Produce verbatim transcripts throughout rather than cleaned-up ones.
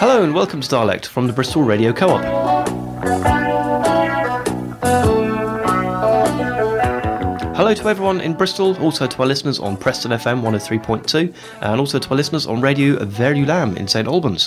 Hello and welcome to Dialect from the Bristol Radio Co-op. Hello to everyone in Bristol, also to our listeners on Preston F M one oh three point two, and also to our listeners on Radio Verulam in St Albans.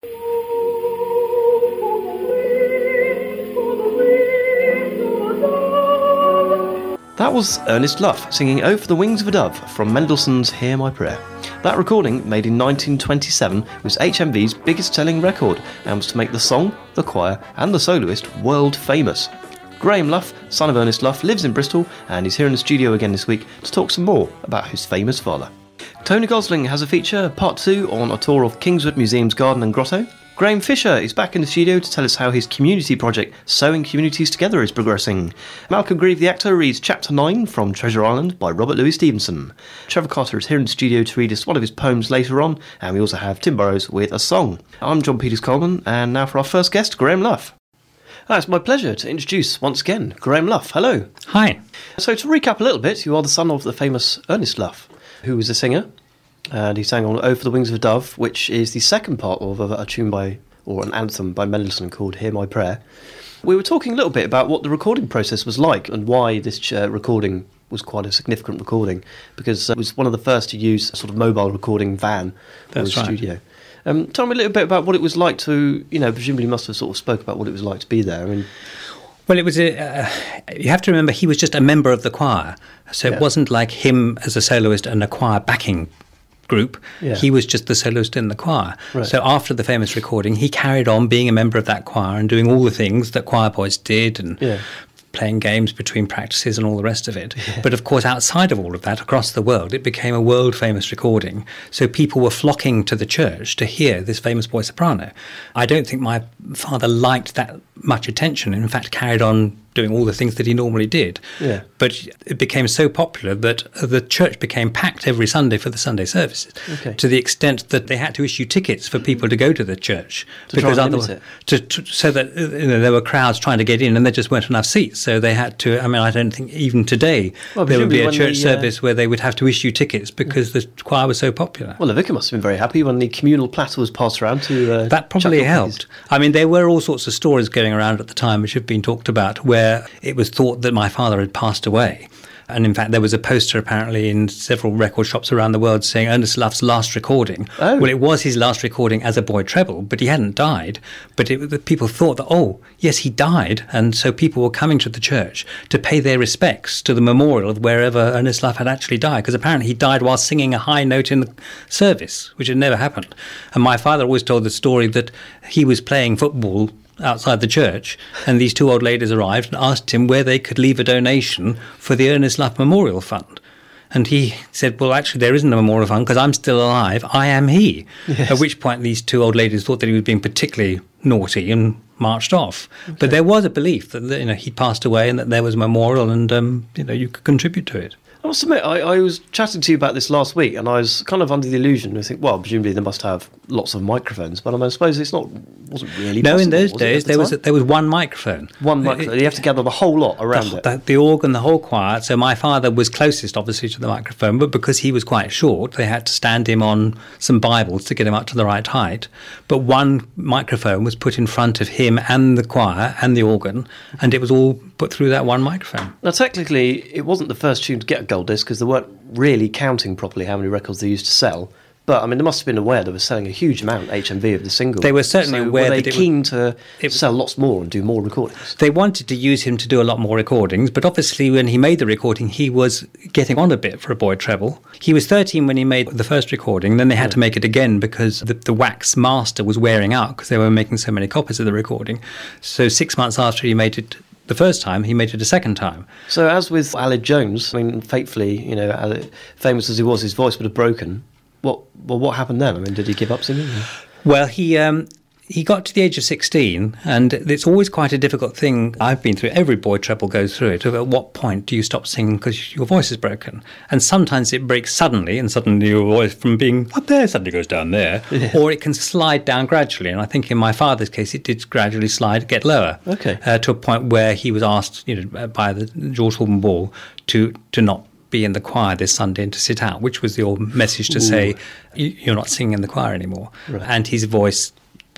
That was Ernest Luff singing Over the Wings of a Dove from Mendelssohn's Hear My Prayer. That recording, made in nineteen twenty-seven, was H M V's biggest-selling record and was to make the song, the choir and the soloist world famous. Graham Luff, son of Ernest Luff, lives in Bristol and is here in the studio again this week to talk some more about his famous father. Tony Gosling has a feature, part two, on a tour of Kingswood Museum's garden and grotto. Graham Fisher is back in the studio to tell us how his community project, Sewing Communities Together, is progressing. Malcolm Grieve, the actor, reads Chapter nine from Treasure Island by Robert Louis Stevenson. Trevor Carter is here in the studio to read us one of his poems later on, and we also have Tim Burrows with a song. I'm John Peters-Coleman, and now for our first guest, Graham Luff. Ah, it's my pleasure to introduce, once again, Graham Luff. Hello. Hi. So to recap a little bit, you are the son of the famous Ernest Luff, who was a singer, and he sang on Over the Wings of a Dove, which is the second part of a, a tune by, or an anthem by Mendelssohn called Hear My Prayer. We were talking a little bit about what the recording process was like and why this uh, recording was quite a significant recording, because it was one of the first to use a sort of mobile recording van for the studio. Um, tell me a little bit about what it was like to, you know, presumably you must have sort of spoke about what it was like to be there. I mean, Well, it was a, uh, you have to remember he was just a member of the choir, so yeah. It wasn't like him as a soloist and a choir backing group. Yeah. He was just the soloist in the choir. Right. So after the famous recording, he carried on being a member of that choir and doing all the things that choir boys did, and yeah. playing games between practices and all the rest of it. Yeah. But of course, outside of all of that, across the world, it became a world-famous recording. So people were flocking to the church to hear this famous boy soprano. I don't think my father liked that much attention, and in fact carried on doing all the things that he normally did. Yeah. But it became so popular that the church became packed every Sunday for the Sunday services, okay. to the extent that they had to issue tickets for people to go to the church. To because try and limit it. To, to, so that you know, there were crowds trying to get in and there just weren't enough seats. So they had to, I mean, I don't think even today well, there would be a church the, uh, service where they would have to issue tickets because the choir was so popular. Well, the vicar must have been very happy when the communal platter was passed around to uh, that probably helped. I mean, there were all sorts of stories going around at the time which have been talked about where it was thought that my father had passed away. And in fact, there was a poster apparently in several record shops around the world saying Ernest Luff's last recording. Oh. Well, it was his last recording as a boy treble, but he hadn't died. But it, the people thought that, oh, yes, he died. And so people were coming to the church to pay their respects to the memorial of wherever Ernest Luff had actually died, because apparently he died while singing a high note in the service, which had never happened. And my father always told the story that he was playing football outside the church, and these two old ladies arrived and asked him where they could leave a donation for the Ernest Luff Memorial Fund. And he said, well, actually, there isn't a memorial fund because I'm still alive. I am he. Yes. At which point these two old ladies thought that he was being particularly naughty and marched off. Okay. But there was a belief that, you know, he'd passed away and that there was a memorial and, um, you know, you could contribute to it. I must admit, I, I was chatting to you about this last week, and I was kind of under the illusion. I think, well, presumably they must have lots of microphones, but I, mean, I suppose it's not wasn't really. No, possible, in those was days the there was a, there was one microphone. One microphone. It, you have to gather the whole lot around the, it. The, the organ, the whole choir. So my father was closest, obviously, to the microphone, but because he was quite short, they had to stand him on some Bibles to get him up to the right height. But one microphone was put in front of him and the choir and the organ, and it was all put through that one microphone. Now, technically, it wasn't the first tune to get a gold disc because there weren't really counting properly how many records they used to sell. But, I mean, they must have been aware they were selling a huge amount, H M V, of the single. They were certainly so aware were they that it keen would, to it, sell lots more and do more recordings? They wanted to use him to do a lot more recordings, but obviously when he made the recording, he was getting on a bit for a boy treble. He was thirteen when he made the first recording, then they had yeah. to make it again because the, the wax master was wearing out because they were making so many copies of the recording. So six months after he made it the first time, he made it a second time. So as with Aled Jones, I mean, fatefully, you know, famous as he was, his voice would have broken. What well, what happened then? I mean, did he give up singing? Well, he um, he got to the age of sixteen, and it's always quite a difficult thing. I've been through it. Every boy treble goes through it. At what point do you stop singing because your voice is broken? And sometimes it breaks suddenly, and suddenly your voice from being up there suddenly goes down there, yeah. or it can slide down gradually. And I think in my father's case, it did gradually slide, get lower, okay, uh, to a point where he was asked, you know, by the George Holborn Ball to to not be in the choir this Sunday and to sit out, which was the old message to Ooh. say you're not singing in the choir anymore. Right. And his voice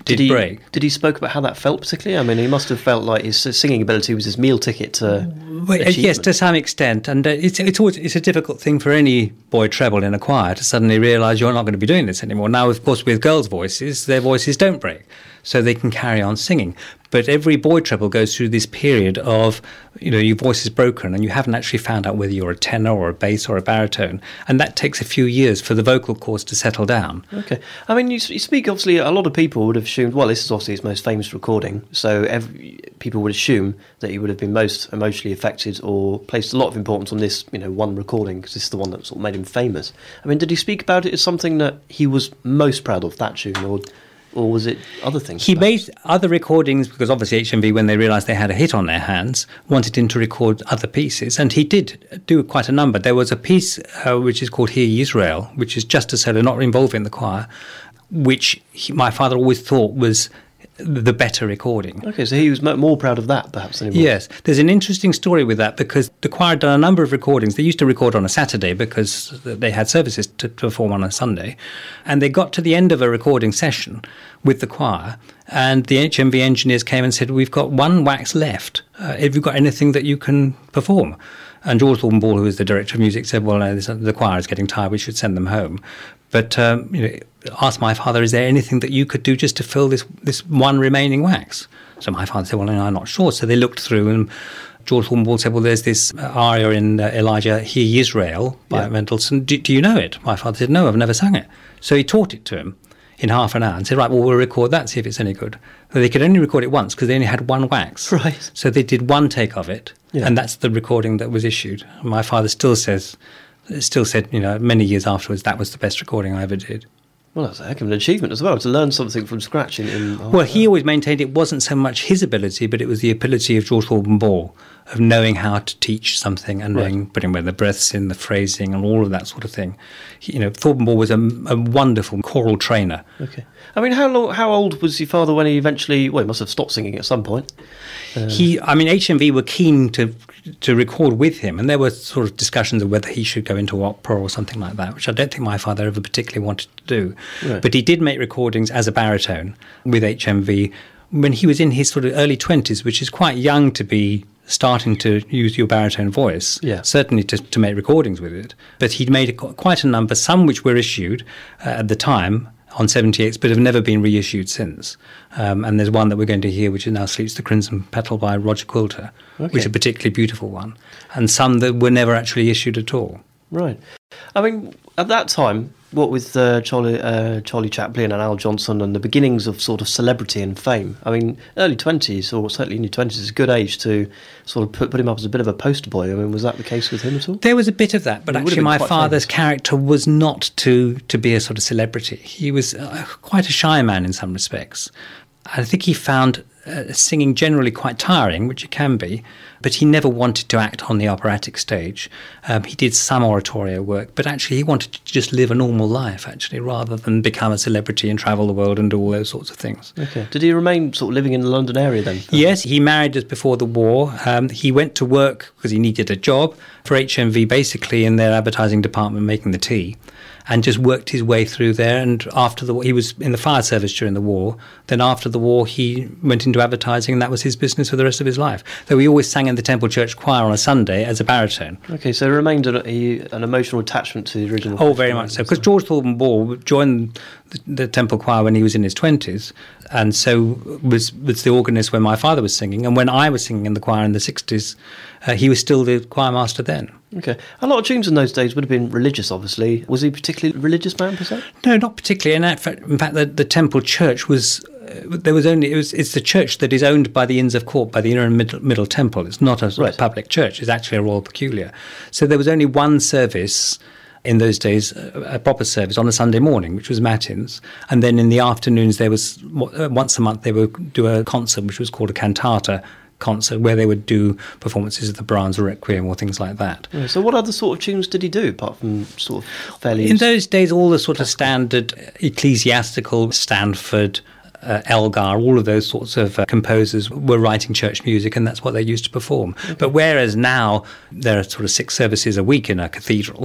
did, did he, break. Did he spoke about how that felt particularly? I mean, he must have felt like his singing ability was his meal ticket to well, yes, to some extent. And uh, it's it's always it's a difficult thing for any boy treble in a choir to suddenly realise you're not going to be doing this anymore. Now, of course, with girls' voices, their voices don't break, so they can carry on singing. But every boy treble goes through this period of, you know, your voice is broken and you haven't actually found out whether you're a tenor or a bass or a baritone. And that takes a few years for the vocal cords to settle down. Okay. I mean, you, you speak, obviously, a lot of people would have assumed, well, this is obviously his most famous recording, so every, people would assume that he would have been most emotionally affected or placed a lot of importance on this, you know, one recording, because this is the one that sort of made him famous. I mean, did he speak about it as something that he was most proud of, that tune, or... Or was it other things? He perhaps? made other recordings because obviously H M V, when they realised they had a hit on their hands, wanted him to record other pieces. And he did do quite a number. There was a piece uh, which is called Hear Ye Israel, which is just a solo, not involving the choir, which he, my father always thought was the better recording. Okay, so he was more proud of that, perhaps, than he was. Yes. There's an interesting story with that because the choir had done a number of recordings. They used to record on a Saturday because they had services to perform on a Sunday. And they got to the end of a recording session with the choir, and the H M V engineers came and said, we've got one wax left. Uh, have you got anything that you can perform? And George Thornton Ball, who was the director of music, said, well, no, this, the choir is getting tired, we should send them home. But um, you know, asked my father, is there anything that you could do just to fill this this one remaining wax? So my father said, well, no, I'm not sure. So they looked through, and George Thornton Ball said, well, there's this aria in uh, Elijah, Hear Ye Israel, by yeah. Mendelssohn. Do, do you know it? My father said, no, I've never sung it. So he taught it to him in half an hour and said, right, well, we'll record that, see if it's any good. So they could only record it once because they only had one wax. Right. So they did one take of it, yeah. and that's the recording that was issued. My father still says... still said, you know, many years afterwards, that was the best recording I ever did. Well, that's a heck of an achievement as well, to learn something from scratch. In, in well, he always maintained it wasn't so much his ability, but it was the ability of George Thornton Ball of knowing how to teach something and knowing, right. putting where the breaths in, the phrasing, and all of that sort of thing. He, you know, Thornton Ball was a, a wonderful choral trainer. Okay. I mean, how long, how old was your father when he eventually, well, he must have stopped singing at some point. Uh, he, I mean, H M V were keen to to record with him, and there were sort of discussions of whether he should go into opera or something like that, which I don't think my father ever particularly wanted to do. Right. But he did make recordings as a baritone with H M V when he was in his sort of early twenties, which is quite young to be starting to use your baritone voice, yeah. certainly to, to make recordings with it. But he'd made a, quite a number, some which were issued uh, at the time, on seventy-eights, but have never been reissued since. Um, and there's one that we're going to hear, which is now Sleeps the Crimson Petal by Roger Quilter, okay. which is a particularly beautiful one, and some that were never actually issued at all. Right. I mean, at that time, what with uh, Charlie, uh, Charlie Chaplin and Al Johnson and the beginnings of sort of celebrity and fame, I mean, early twenties, or certainly in your twenties, is a good age to sort of put, put him up as a bit of a poster boy. I mean, was that the case with him at all? There was a bit of that, but It actually my father's famous. character was not to, to be a sort of celebrity. He was uh, quite a shy man in some respects. I think he found uh, singing generally quite tiring, which it can be, but he never wanted to act on the operatic stage. Um, he did some oratorio work, but actually he wanted to just live a normal life, actually, rather than become a celebrity and travel the world and do all those sorts of things. Okay. Did he remain sort of living in the London area then? Yes, he married just before the war. Um, he went to work because he needed a job for H M V, basically in their advertising department, making the tea, and just worked his way through there. And after the war, he was in the fire service during the war. Then after the war, he went into advertising, and that was his business for the rest of his life. Though he always sang in the Temple Church Choir on a Sunday as a baritone. Okay, so there remained a, a, an emotional attachment to the original. Oh, very much so. Because George Thornton Ball joined the, the Temple Choir when he was in his twenties, and so was, was the organist when my father was singing. And when I was singing in the choir in the sixties, uh, he was still the choir master then. Okay. A lot of tunes in those days would have been religious, obviously. Was he a particularly religious man, per se? No, not particularly. And in fact, in fact the, the Temple Church was... Uh, there was only... It was, it's the church that is owned by the Inns of Court, by the Inner and Middle, Middle Temple. It's not a sort right. of public church. It's actually a Royal Peculiar. So there was only one service in those days, a proper service on a Sunday morning, which was matins. And then in the afternoons, there was... Once a month, they would do a concert, which was called a cantata concert, where they would do performances of the Brahms Requiem or things like that. Yeah, so what other sort of tunes did he do, apart from sort of fairly... In those days, all the sort of standard ecclesiastical, Stanford, uh, Elgar, all of those sorts of uh, composers were writing church music, and that's what they used to perform. Okay. But whereas now there are sort of six services a week in a cathedral,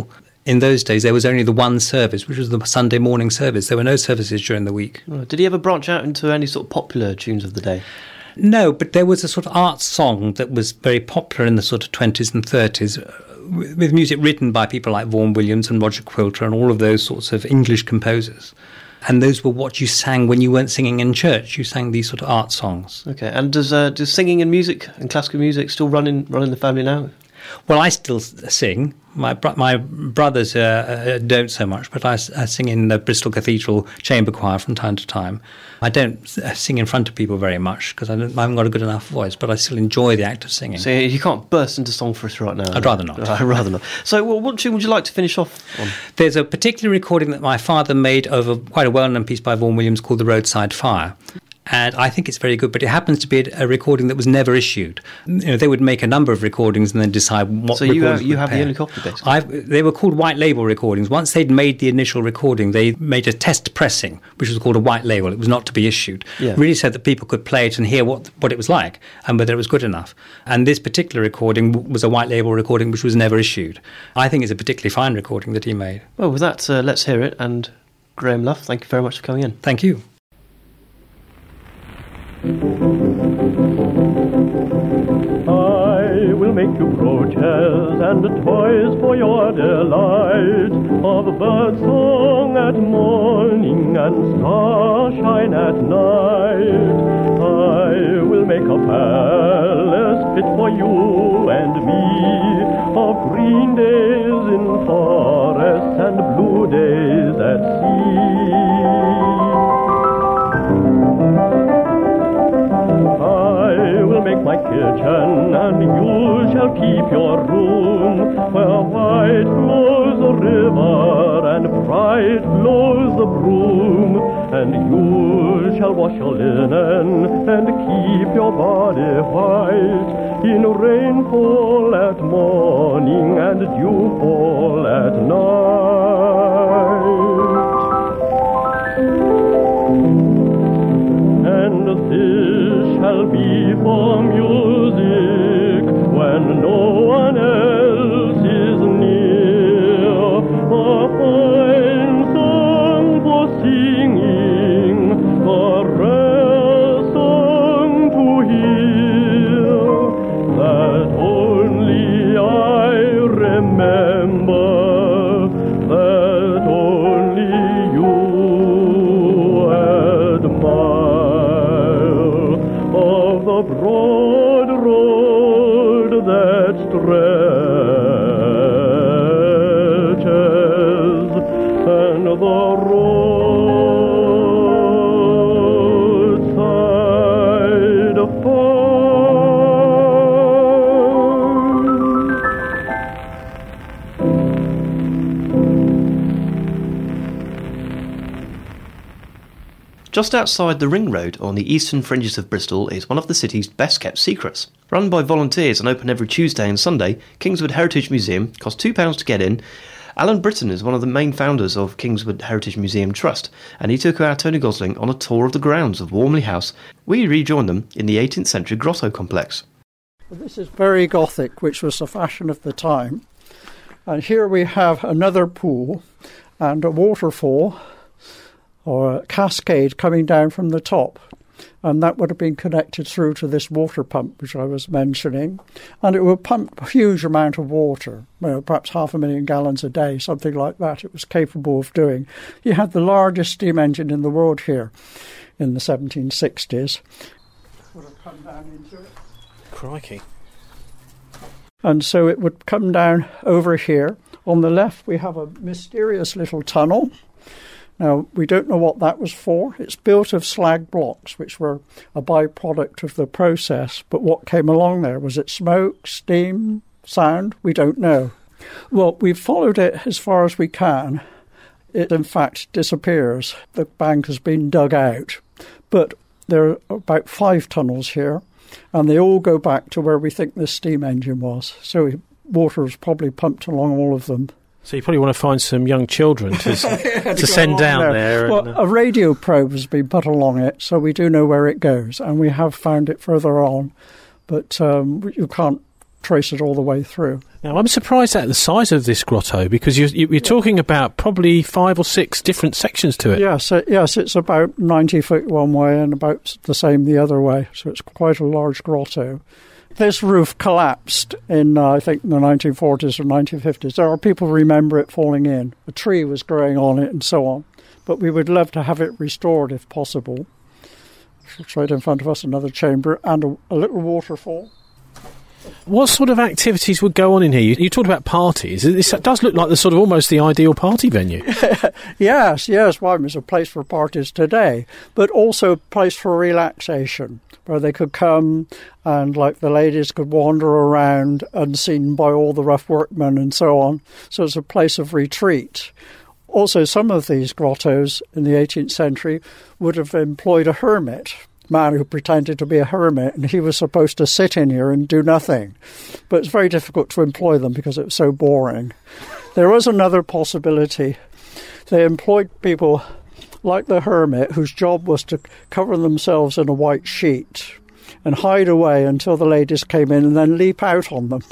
In those days, there was only the one service, which was the Sunday morning service. There were no services during the week. Right. Did he ever branch out into any sort of popular tunes of the day? No, but there was a sort of art song that was very popular in the sort of twenties and thirties, with music written by people like Vaughan Williams and Roger Quilter and all of those sorts of English composers. And those were what you sang when you weren't singing in church. You sang these sort of art songs. Okay, and does uh, does singing and music and classical music still run in, run in the family now? Well, I still sing. My bro- my brothers uh, uh, don't so much, but I, I sing in the Bristol Cathedral Chamber Choir from time to time. I don't sing in front of people very much because I, I haven't got a good enough voice, but I still enjoy the act of singing. So you can't burst into song for us right now? I'd rather not. I'd rather not. So well, what tune would you like to finish off on? There's a particular recording that my father made of a, quite a well-known piece by Vaughan Williams called The Roadside Fire. And I think it's very good, but it happens to be a recording that was never issued. You know, they would make a number of recordings and then decide what so recordings you have, you would have pair. the only copy, basically? I've, they were called white label recordings. Once they'd made the initial recording, they made a test pressing, which was called a white label. It was not to be issued. Yeah. Really so that people could play it and hear what what it was like and whether it was good enough. And this particular recording was a white label recording which was never issued. I think it's a particularly fine recording that he made. Well, with that, uh, let's hear it. And Graham Luff, thank you very much for coming in. Thank you. I will make you brooches and toys for your delight, of bird song at morning and starshine at night. I will make a palace fit for you and me, of green days in forest and blue days at sea. I will make my kitchen, and you shall keep your room, where white flows the river and bright blows the broom. And you shall wash your linen and keep your body white, in rainfall at morning and dewfall at night. And this shall be for music when no one else is near, a fine song for singing, a rare song to hear, that only I remember, that only you admire, of the broad road that stretches, and the roadside fire. Just outside the Ring Road on the eastern fringes of Bristol is one of the city's best-kept secrets. Run by volunteers and open every Tuesday and Sunday, Kingswood Heritage Museum costs two pounds to get in. Alan Britton is one of the main founders of Kingswood Heritage Museum Trust, and he took our Tony Gosling on a tour of the grounds of Warmley House. We rejoined them in the eighteenth century grotto complex. This is very Gothic, which was the fashion of the time. And here we have another pool and a waterfall, or a cascade coming down from the top. And that would have been connected through to this water pump, which I was mentioning. And it would pump a huge amount of water, well, perhaps half a million gallons a day, something like that. It was capable of doing. You had the largest steam engine in the world here in the seventeen sixties. Would have come down into it. Crikey. And so it would come down over here. On the left, we have a mysterious little tunnel. Now, we don't know what that was for. It's built of slag blocks, which were a byproduct of the process. But what came along there? Was it smoke, steam, sound? We don't know. Well, we've followed it as far as we can. It, in fact, disappears. The bank has been dug out. But there are about five tunnels here, and they all go back to where we think this steam engine was. So water was probably pumped along all of them. So you probably want to find some young children to, to, to send down there. there well, and, uh... a radio probe has been put along it, so we do know where it goes, and we have found it further on. But um, you can't trace it all the way through. Now, I'm surprised at the size of this grotto, because you're, you're talking about probably five or six different sections to it. Yes, it, yes, it's about ninety feet one way and about the same the other way, so it's quite a large grotto. This roof collapsed in, uh, I think, in the nineteen forties or nineteen fifties. There are people who remember it falling in. A tree was growing on it and so on. But we would love to have it restored if possible. It's right in front of us, another chamber and a, a little waterfall. What sort of activities would go on in here? You, you talked about parties. This does look like the sort of almost the ideal party venue. Yes, yes. Well, it's a place for parties today, but also a place for relaxation, where they could come and, like, the ladies could wander around unseen by all the rough workmen and so on. So it's a place of retreat. Also, some of these grottos in the eighteenth century would have employed a hermit, man who pretended to be a hermit, and he was supposed to sit in here and do nothing. But it's very difficult to employ them because it was so boring. There was another possibility. They employed people like the hermit, whose job was to cover themselves in a white sheet and hide away until the ladies came in and then leap out on them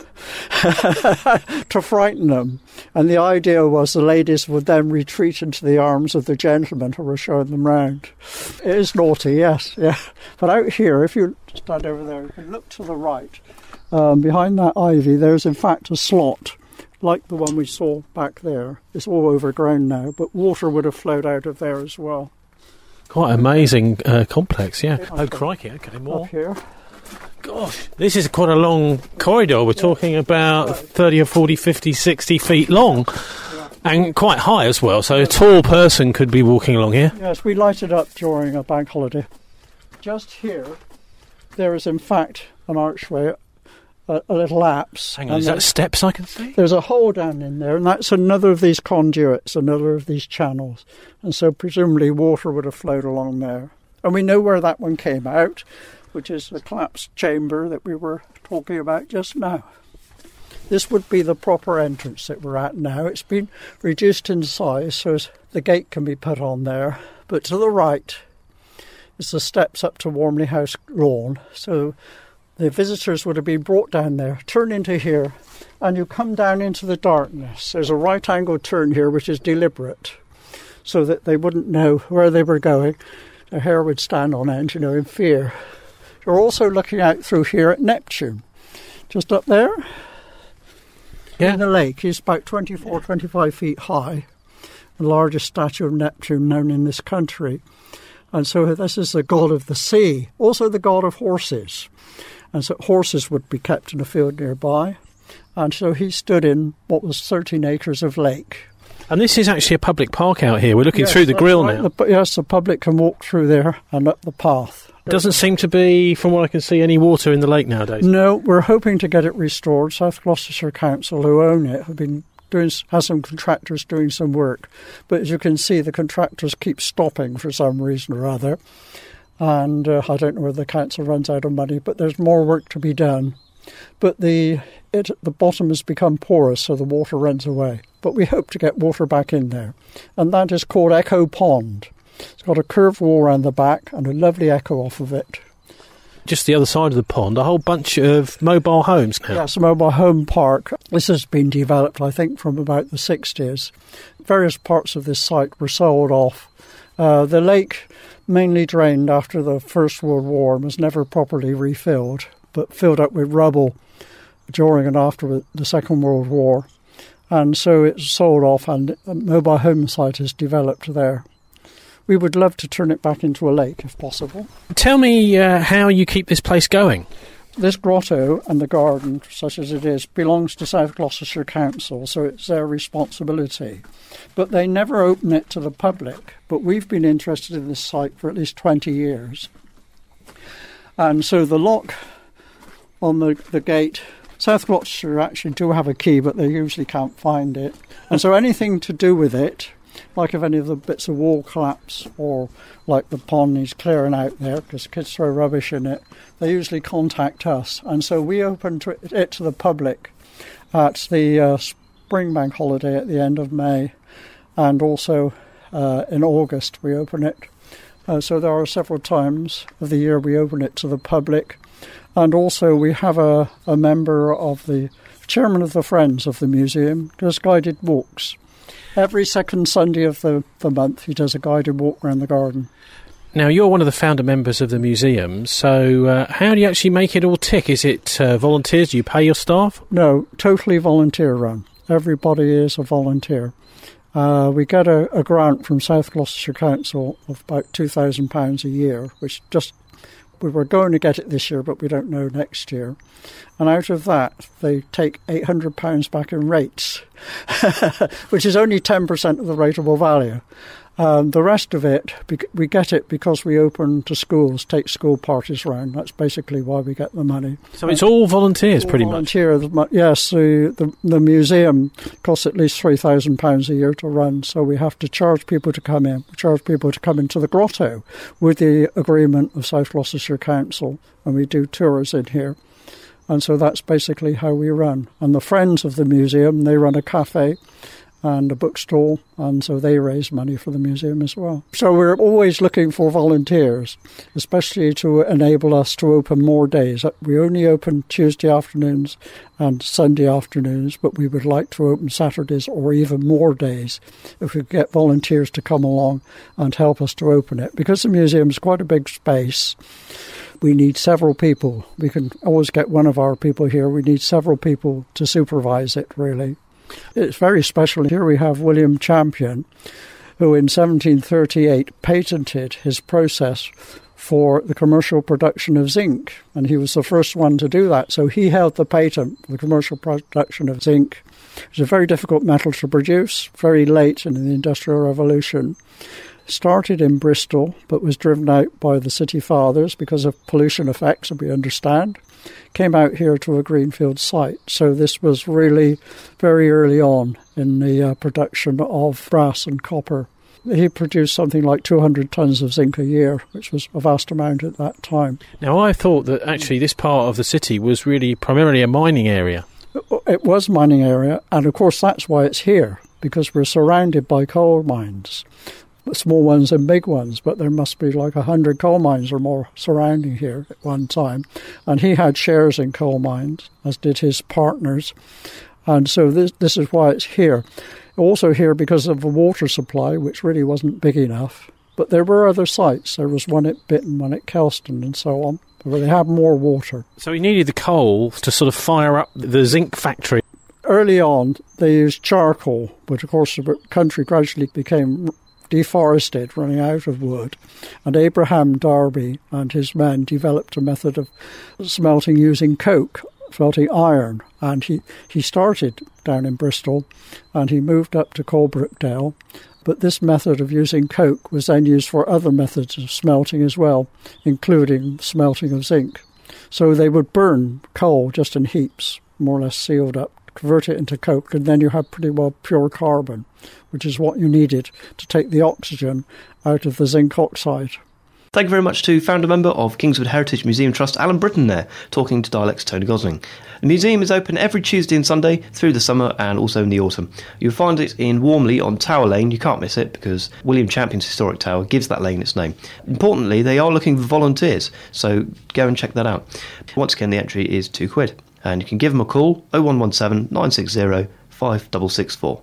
to frighten them. And the idea was the ladies would then retreat into the arms of the gentlemen who were showing them round. It is naughty, yes, yeah. But out here, if you stand over there, you can look to the right. Um, behind that ivy, there's in fact a slot, like the one we saw back there. It's all overgrown now, but water would have flowed out of there as well. Quite amazing uh, complex, yeah. Oh, crikey, okay, more. Up here. Gosh, this is quite a long corridor. We're talking about thirty or forty, fifty, sixty feet long, and quite high as well, so a tall person could be walking along here. Yes, we light it up during a bank holiday. Just here, there is in fact an archway, a, a little apse. Hang on, is that steps I can see? There's a hole down in there, and that's another of these conduits, another of these channels. And so presumably water would have flowed along there. And we know where that one came out, which is the collapsed chamber that we were talking about just now. This would be the proper entrance that we're at now. It's been reduced in size so the gate can be put on there. But to the right is the steps up to Warmley House lawn. So the visitors would have been brought down there, turn into here, and you come down into the darkness. There's a right-angle turn here, which is deliberate, so that they wouldn't know where they were going. Their hair would stand on end, you know, in fear. You're also looking out through here at Neptune, just up there. Yeah. In the lake. He's about twenty-four, twenty-five feet high, the largest statue of Neptune known in this country. And so this is the god of the sea, also the god of horses. And so horses would be kept in a field nearby. And so he stood in what was thirteen acres of lake. And this is actually a public park out here. We're looking yes, through the grill right. now. The, yes, the public can walk through there and up the path. It doesn't seem to be, from what I can see, any water in the lake nowadays. No, we're hoping to get it restored. South Gloucestershire Council, who own it, have been doing, has some contractors doing some work. But as you can see, the contractors keep stopping for some reason or other. And uh, I don't know whether the council runs out of money, but there's more work to be done. But the it, the bottom has become porous, so the water runs away. But we hope to get water back in there. And that is called Echo Pond. It's got a curved wall around the back and a lovely echo off of it. Just the other side of the pond, a whole bunch of mobile homes now. Yes, a mobile home park. This has been developed, I think, from about the sixties. Various parts of this site were sold off. Uh, the lake, mainly drained after the First World War, was never properly refilled, but filled up with rubble during and after the Second World War. And so it's sold off and a mobile home site is developed there. We would love to turn it back into a lake if possible. Tell me uh, how you keep this place going. This grotto and the garden, such as it is, belongs to South Gloucestershire Council, so it's their responsibility. But they never open it to the public. But we've been interested in this site for at least twenty years. And so the lock on the, the gate, South Gloucestershire actually do have a key, but they usually can't find it. And so anything to do with it, like if any of the bits of wall collapse or like the pond needs clearing out there because kids throw rubbish in it, they usually contact us. And so we open to it to the public at the uh, spring bank holiday at the end of May, and also uh, in August we open it Uh, so there are several times of the year we open it to the public. And also we have a, a member of the chairman of the Friends of the Museum does guided walks. Every second Sunday of the, the month he does a guided walk around the garden. Now, you're one of the founder members of the museum, so uh, how do you actually make it all tick? Is it uh, volunteers? Do you pay your staff? No, totally volunteer run. Everybody is a volunteer. Uh, we get a, a grant from South Gloucestershire Council of about two thousand pounds a year, which just, we were going to get it this year, but we don't know next year. And out of that, they take eight hundred pounds back in rates, which is only ten percent of the rateable value. Um, the rest of it, we get it because we open to schools, take school parties round. That's basically why we get the money. So it's all volunteers, all pretty volunteers. much? Yes, the, the, the museum costs at least three thousand pounds a year to run, so we have to charge people to come in. We charge people to come into the grotto with the agreement of South Gloucestershire Council, and we do tours in here. And so that's basically how we run. And the Friends of the Museum, they run a cafe and a bookstall, and so they raise money for the museum as well. So we're always looking for volunteers, especially to enable us to open more days. We only open Tuesday afternoons and Sunday afternoons, but we would like to open Saturdays or even more days if we could get volunteers to come along and help us to open it. Because the museum is quite a big space, we need several people. We can always get one of our people here. We need several people to supervise it, really. It's very special. Here we have William Champion, who in seventeen thirty-eight patented his process for the commercial production of zinc, and he was the first one to do that. So he held the patent for the commercial production of zinc. It's a very difficult metal to produce, very late in the Industrial Revolution. Started in Bristol, but was driven out by the city fathers because of pollution effects, that we understand. Came out here to a greenfield site. So this was really very early on in the uh, production of brass and copper. He produced something like two hundred tonnes of zinc a year, which was a vast amount at that time. Now, I thought that actually this part of the city was really primarily a mining area. It was a mining area, and of course that's why it's here, because we're surrounded by coal mines. Small ones and big ones, but there must be like a hundred coal mines or more surrounding here at one time. And he had shares in coal mines, as did his partners. And so this this is why it's here. Also here because of the water supply, which really wasn't big enough. But there were other sites. There was one at Bitton, one at Kelston and so on, where they had more water. So he needed the coal to sort of fire up the zinc factory. Early on, they used charcoal, but of course the country gradually became deforested, running out of wood, and Abraham Darby and his men developed a method of smelting using coke, smelting iron, and he, he started down in Bristol and he moved up to Coalbrookdale, but this method of using coke was then used for other methods of smelting as well, including smelting of zinc. So they would burn coal just in heaps, more or less sealed up, convert it into coke, and then you have pretty well pure carbon, which is what you needed to take the oxygen out of the zinc oxide. Thank you very much to founder member of Kingswood Heritage Museum Trust, Alan Britton there, talking to Dialects Tony Gosling. The museum is open every Tuesday and Sunday through the summer and also in the autumn. You'll find it in Warmley on Tower Lane. You can't miss it because William Champion's Historic Tower gives that lane its name. Importantly, they are looking for volunteers, so go and check that out. Once again, the entry is two quid. And you can give them a call, oh one one seven, nine six zero, five six six four.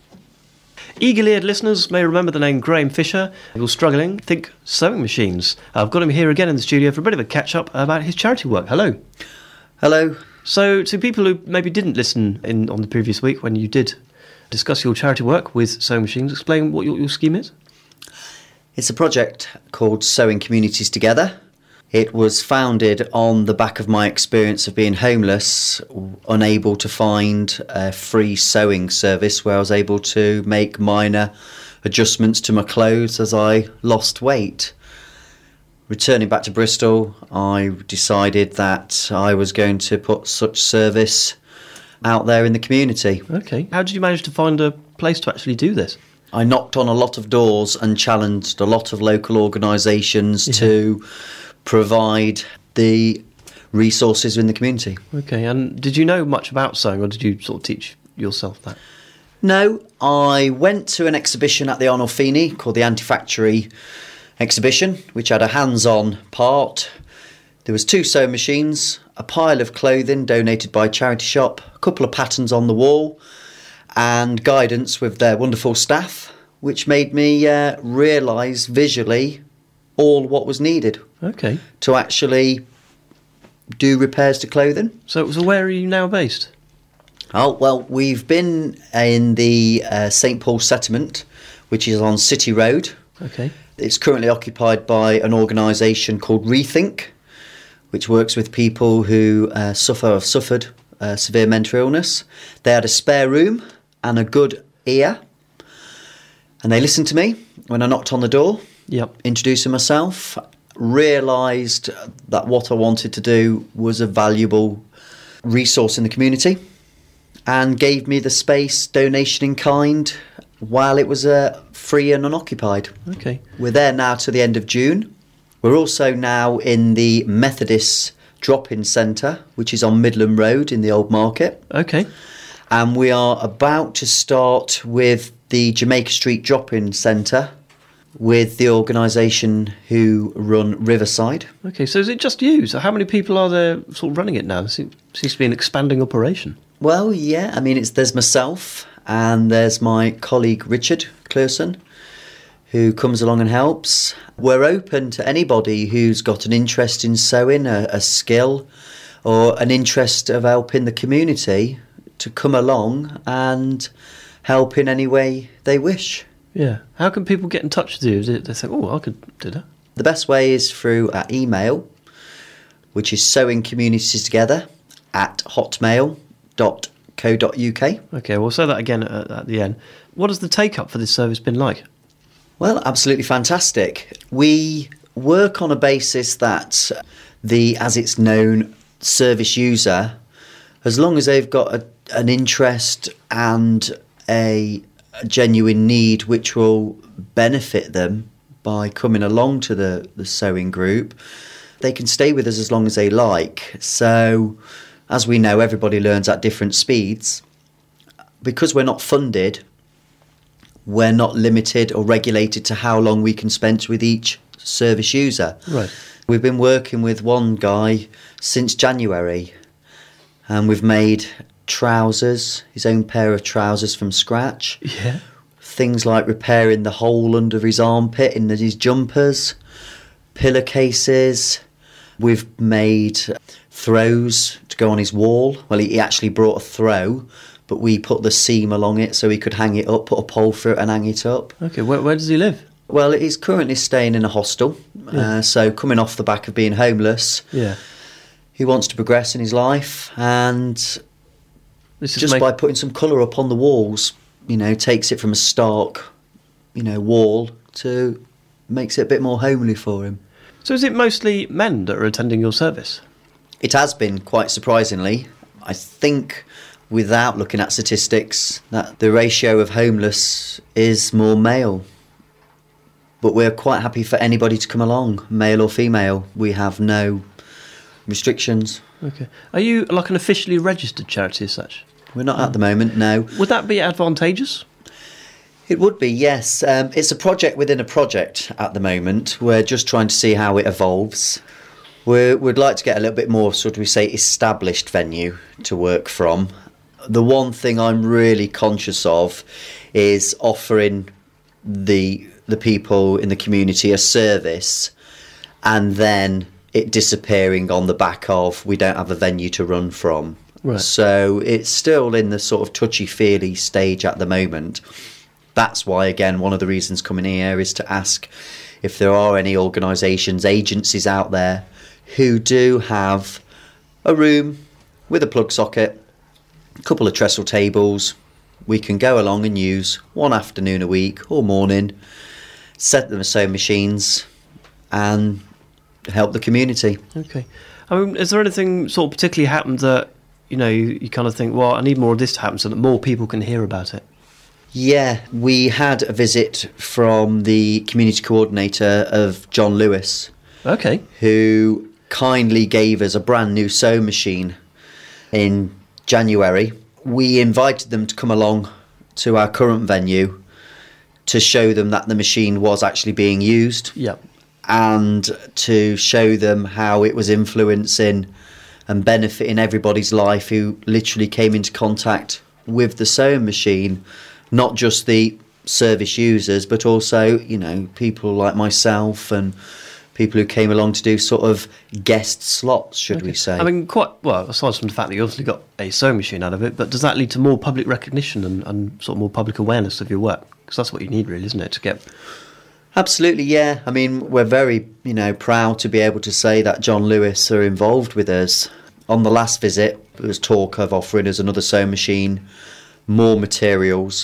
Eagle-eared listeners may remember the name Graham Fisher. If you're struggling, think sewing machines. I've got him here again in the studio for a bit of a catch-up about his charity work. Hello. Hello. So, to people who maybe didn't listen in on the previous week when you did discuss your charity work with sewing machines, explain what your, your scheme is. It's a project called Sewing Communities Together. It was founded on the back of my experience of being homeless, unable to find a free sewing service where I was able to make minor adjustments to my clothes as I lost weight. Returning back to Bristol, I decided that I was going to put such service out there in the community. Okay. How did you manage to find a place to actually do this? I knocked on a lot of doors and challenged a lot of local organisations yeah. to provide the resources in the community. Okay, and did you know much about sewing, or did you sort of teach yourself that? No, I went to an exhibition at the Arnolfini called the Anti-Factory exhibition, which had a hands-on part. There was two sewing machines, a pile of clothing donated by a charity shop, a couple of patterns on the wall, and guidance with their wonderful staff, which made me uh, realise visually all what was needed Okay. to actually do repairs to clothing. So, so where are you now based? Oh, well, we've been in the uh, St Paul settlement, which is on City Road. Okay. It's currently occupied by an organisation called Rethink, which works with people who uh, suffer or have suffered uh, severe mental illness. They had a spare room and a good ear, and they listened to me when I knocked on the door, Yep. introducing myself, realised that what I wanted to do was a valuable resource in the community, and gave me the space, donation in kind, while it was uh, free and unoccupied. Okay. We're there now to the end of June. We're also now in the Methodist Drop-In Centre, which is on Midland Road in the Old Market. Okay. And we are about to start with the Jamaica Street Drop-In Centre with the organisation who run Riverside. Okay. So is it just you? So how many people are there sort of running it now? It seems seems to be an expanding operation. Well, yeah, I mean, it's there's myself and there's my colleague Richard Clerson, who comes along and helps. We're open to anybody who's got an interest in sewing, a, a skill, or an interest of helping the community to come along and help in any way they wish. Yeah. How can people get in touch with you? Is it, they say, oh, I could do that. The best way is through our email, which is sewing communities together at hotmail dot co dot uk. Okay, we'll say that again at, at the end. What has the take-up for this service been like? Well, absolutely fantastic. We work on a basis that the, as it's known, service user, as long as they've got a, an interest and a, a genuine need which will benefit them by coming along to the, the sewing group, they can stay with us as long as they like. So, as we know, everybody learns at different speeds. Because we're not funded, we're not limited or regulated to how long we can spend with each service user. Right. We've been working with one guy since January, and we've made trousers, his own pair of trousers from scratch. Yeah. Things like repairing the hole under his armpit in his jumpers, pillowcases. We've made throws to go on his wall. Well, he actually brought a throw, but we put the seam along it so he could hang it up, put a pole through it and hang it up. Okay, where, where does he live? Well, he's currently staying in a hostel, Yeah. uh, so coming off the back of being homeless, Yeah. he wants to progress in his life, and This is just make- by putting some colour up on the walls, you know, takes it from a stark, you know, wall to makes it a bit more homely for him. So is it mostly men that are attending your service? It has been, quite surprisingly. I think, without looking at statistics, that the ratio of homeless is more male. But we're quite happy for anybody to come along, male or female. We have no restrictions. Okay. Are you like an officially registered charity as such? We're not at the moment, no. Would that be advantageous? It would be, yes. Um, it's a project within a project at the moment. We're just trying to see how it evolves. We're, we'd like to get a little bit more, sort of, we say, established venue to work from. The one thing I'm really conscious of is offering the the people in the community a service and then it disappearing on the back of we don't have a venue to run from. Right. So it's still in the sort of touchy-feely stage at the moment. That's why, again, one of the reasons coming here is to ask if there are any organisations, agencies out there who do have a room with a plug socket, a couple of trestle tables, we can go along and use one afternoon a week or morning, set them as sewing machines and help the community. Okay. I mean, is there anything sort of particularly happened that, you know, you, you kind of think, well, I need more of this to happen so that more people can hear about it? Yeah, we had a visit from the community coordinator of John Lewis, Okay. who kindly gave us a brand new sewing machine in January. We invited them to come along to our current venue to show them that the machine was actually being used. Yep. and to show them how it was influencing and benefiting everybody's life who literally came into contact with the sewing machine, not just the service users, but also, you know, people like myself and people who came along to do sort of guest slots, should Okay. we say. I mean, quite well, aside from the fact that you obviously got a sewing machine out of it, but does that lead to more public recognition and, and sort of more public awareness of your work? Because that's what you need, really, isn't it, to get... Absolutely, yeah. I mean, we're very, you know, proud to be able to say that John Lewis are involved with us. On the last visit, there was talk of offering us another sewing machine, more materials,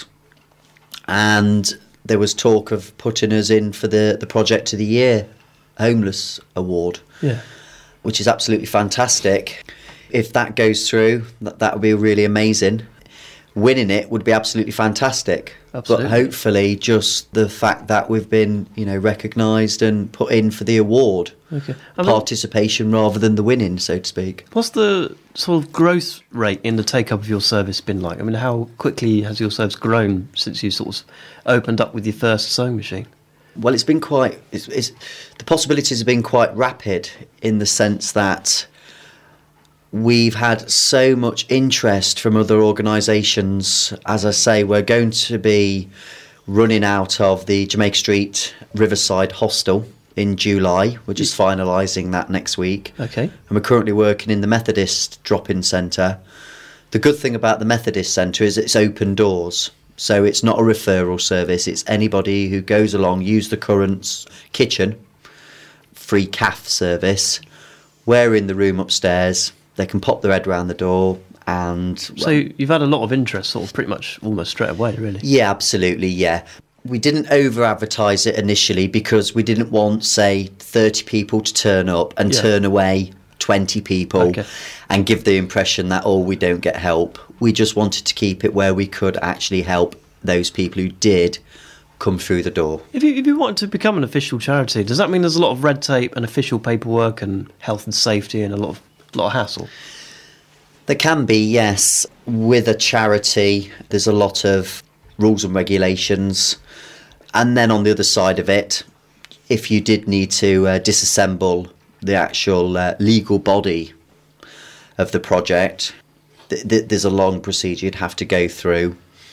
and there was talk of putting us in for the, the Project of the Year Homeless Award, Yeah. which is absolutely fantastic. If that goes through, that, that would be really amazing. Winning it would be absolutely fantastic. Absolutely. But hopefully just the fact that we've been, you know, recognised and put in for the award, Okay. I mean, participation rather than the winning, so to speak. what's the sort of growth rate in the take-up of your service been like? I mean, how quickly has your service grown since you sort of opened up with your first sewing machine? Well, it's been quite... It's, it's, the possibilities have been quite rapid in the sense that we've had so much interest from other organisations. As I say, we're going to be running out of the Jamaica Street Riverside Hostel in July. We're just finalising that next week. Okay. And we're currently working in the Methodist drop-in centre. The good thing about the Methodist centre is it's open doors. So it's not a referral service. It's anybody who goes along, use the current kitchen, free C A F service. We're in the room upstairs. They can pop their head around the door and... So you've had a lot of interest sort of pretty much almost straight away, really? Yeah, absolutely, yeah. We didn't over-advertise it initially because we didn't want, say, thirty people to turn up and Yeah. turn away twenty people Okay. and give the impression that, oh, we don't get help. We just wanted to keep it where we could actually help those people who did come through the door. If you, if you wanted to become an official charity, does that mean there's a lot of red tape and official paperwork and health and safety and a lot of, a lot of hassle? There can be, yes. With a charity, there's a lot of rules and regulations. And then on the other side of it, if you did need to uh, disassemble the actual uh, legal body of the project, th- th- there's a long procedure you'd have to go through.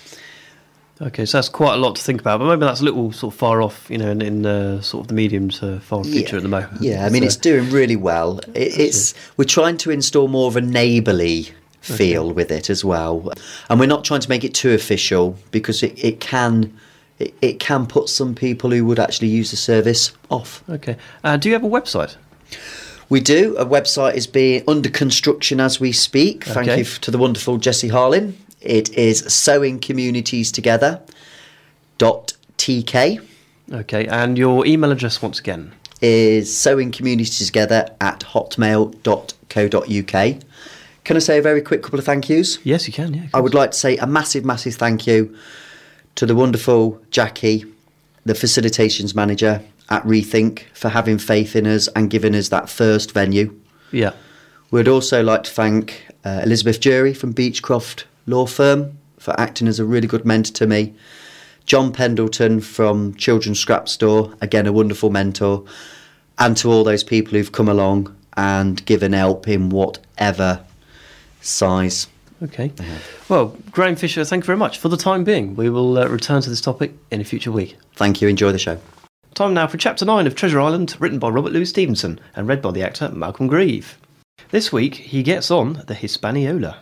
Okay, so that's quite a lot to think about, but maybe that's a little sort of far off, you know, in, in uh, sort of the medium to far future Yeah. at the moment. Yeah, I mean, So- it's doing really well. It, it's We're trying to install more of a neighbourly feel with it as well. And we're not trying to make it too official because it, it can... It, it can put some people who would actually use the service off. Okay. Uh, do you have a website? We do. A website is being under construction as we speak. Thank Okay. you f- to the wonderful Jessie Harlin. It is sewing communities together dot t k. Okay, and your email address once again? Is sewing communities together at hotmail dot co dot uk. Can I say a very quick couple of thank yous? Yes, you can, yeah. I would like to say a massive, massive thank you to the wonderful Jackie, the facilitations manager at Rethink, for having faith in us and giving us that first venue. Yeah. We'd also like to thank uh, Elizabeth Jury from Beechcroft Law Firm for acting as a really good mentor to me. John Pendleton from Children's Scrap Store, again a wonderful mentor. And to all those people who've come along and given help in whatever size. Okay. Well, Graham Fisher, thank you very much. For the time being, we will uh, return to this topic in a future week. Thank you, enjoy the show. Time now for Chapter nine of Treasure Island, written by Robert Louis Stevenson and read by the actor Malcolm Grieve. This week, he gets on the Hispaniola.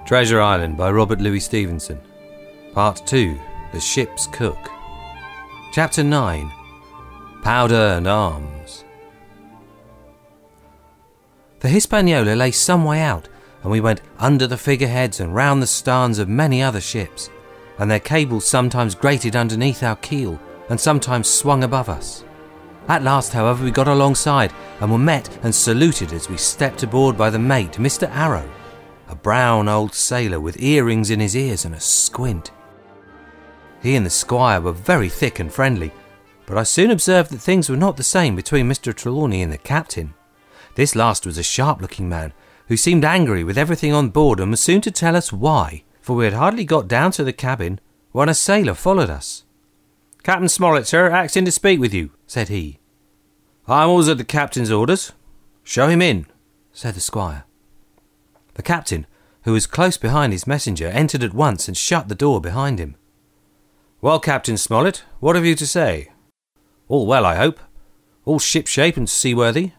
Treasure Island by Robert Louis Stevenson. Part two, The Ship's Cook. Chapter nine, Powder and Arms. The Hispaniola lay some way out, and we went under the figureheads and round the starns of many other ships, and their cables sometimes grated underneath our keel and sometimes swung above us. At last, however, we got alongside and were met and saluted as we stepped aboard by the mate, Mister Arrow, a brown old sailor with earrings in his ears and a squint. He and the squire were very thick and friendly, but I soon observed that things were not the same between Mister Trelawney and the captain. This last was a sharp-looking man, who seemed angry with everything on board and was soon to tell us why, for we had hardly got down to the cabin when a sailor followed us. "Captain Smollett, sir, asking to speak with you," said he. "I'm always at the captain's orders. Show him in," said the squire. The captain, who was close behind his messenger, entered at once and shut the door behind him. "Well, Captain Smollett, what have you to say? All well, I hope? All ship-shape and seaworthy?"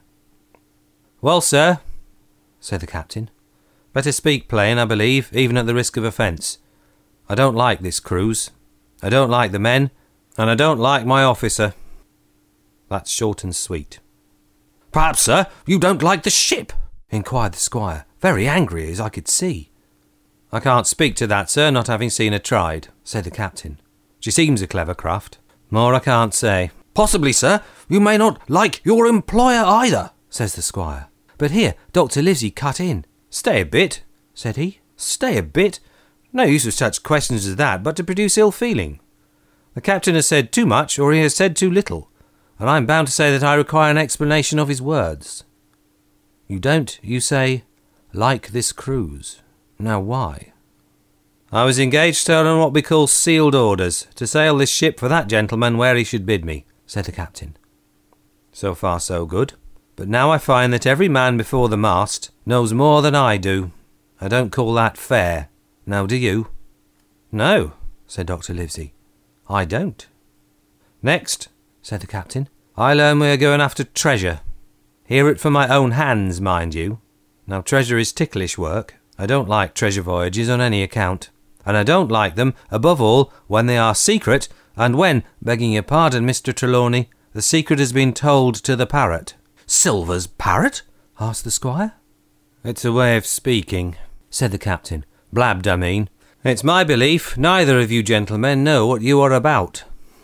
"Well, sir," said the captain, "better speak plain, I believe, even at the risk of offence. I don't like this cruise. I don't like the men, and I don't like my officer." That's short and sweet. "Perhaps, sir, you don't like the ship?" inquired the squire, very angry as I could see. "I can't speak to that, sir, not having seen her tried," said the captain. "She seems a clever craft. More I can't say." "Possibly, sir, you may not like your employer either," says the squire. But here Doctor Livesey cut in. "Stay a bit," said he. "Stay a bit. No use of such questions as that, but to produce ill feeling. The captain has said too much, or he has said too little, and I am bound to say that I require an explanation of his words. You don't, you say, like this cruise. Now why?" "I was engaged, sir, on what we call sealed orders, to sail this ship for that gentleman where he should bid me," said the captain. "So far so good. But now I find that every man before the mast knows more than I do. I don't call that fair. Now do you?" "No," said Doctor Livesey, "I don't." "Next," said the captain, "I learn we are going after treasure. Hear it from my own hands, mind you. Now treasure is ticklish work. I don't like treasure voyages on any account. And I don't like them, above all, when they are secret, and when, begging your pardon, Mister Trelawney, the secret has been told to the parrot." "Silver's parrot?" asked the squire. "It's a way of speaking," said the captain. "Blabbed, I mean. It's my belief neither of you gentlemen know what you are about.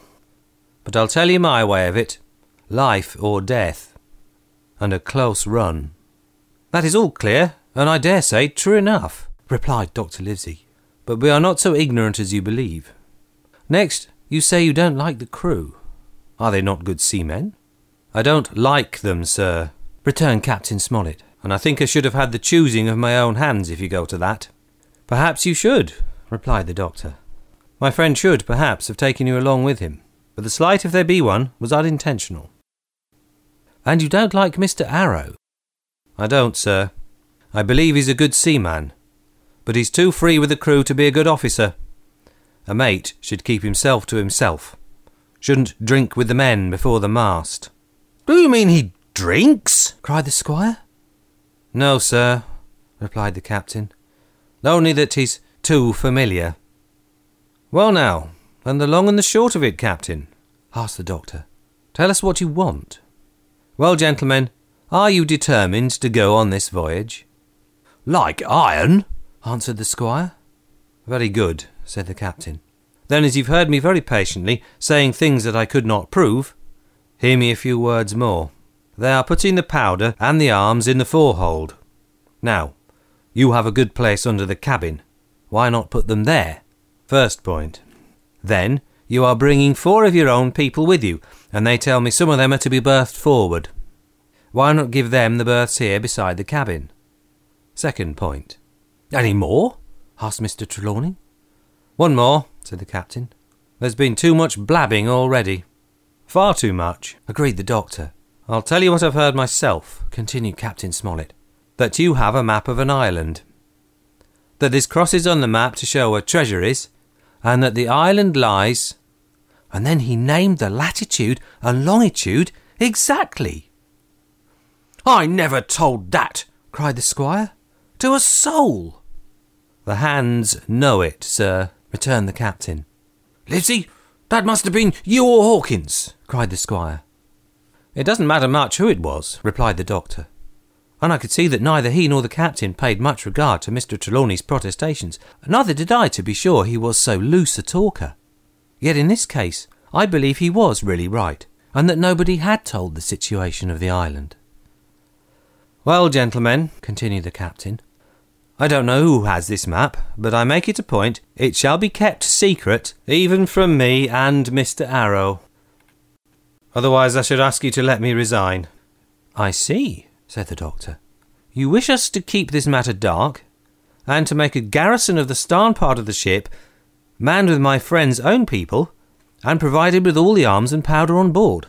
But I'll tell you my way of it. Life or death. And a close run." "That is all clear, and I dare say true enough," replied Doctor Livesey. "But we are not so ignorant as you believe. Next, you say you don't like the crew. Are they not good seamen?" "I don't like them, sir," returned Captain Smollett, "and I think I should have had the choosing of my own hands, if you go to that." "Perhaps you should," replied the doctor. "My friend should, perhaps, have taken you along with him, but the slight, if there be one, was unintentional." "And you don't like Mister Arrow?" "I don't, sir. I believe he's a good seaman, but he's too free with the crew to be a good officer. A mate should keep himself to himself. Shouldn't drink with the men before the mast." "Do you mean he drinks?" cried the squire. "No, sir," replied the captain. "Only that he's too familiar." "Well now, and the long and the short of it, captain?" asked the doctor. "Tell us what you want." "Well, gentlemen, are you determined to go on this voyage?" "Like iron," answered the squire. "Very good," said the captain. "Then, as you've heard me very patiently, saying things that I could not prove, hear me a few words more. They are putting the powder and the arms in the forehold. Now, you have a good place under the cabin. Why not put them there? First point. Then, you are bringing four of your own people with you, and they tell me some of them are to be berthed forward. Why not give them the berths here beside the cabin? Second point. "Any more?" asked Mister Trelawney. "One more," said the captain. "There's been too much blabbing already." "Far too much," agreed the doctor. "I'll tell you what I've heard myself," continued Captain Smollett, "that you have a map of an island. That there's crosses on the map to show where treasure is, and that the island lies—" And then he named the latitude and longitude exactly. "I never told that," cried the squire, "to a soul." The hands know it, sir, returned the captain. Livesey, that must have been you or Hawkins, cried the squire. It doesn't matter much who it was, replied the doctor. And I could see that neither he nor the captain paid much regard to Mister Trelawney's protestations, neither did I, to be sure, he was so loose a talker. Yet in this case, I believe he was really right, and that nobody had told the situation of the island. Well, gentlemen, continued the captain, I don't know who has this map, but I make it a point it shall be kept secret, even from me and Mister Arrow. Otherwise I should ask you to let me resign. I see, said the doctor. You wish us to keep this matter dark, and to make a garrison of the starn part of the ship, manned with my friend's own people, and provided with all the arms and powder on board.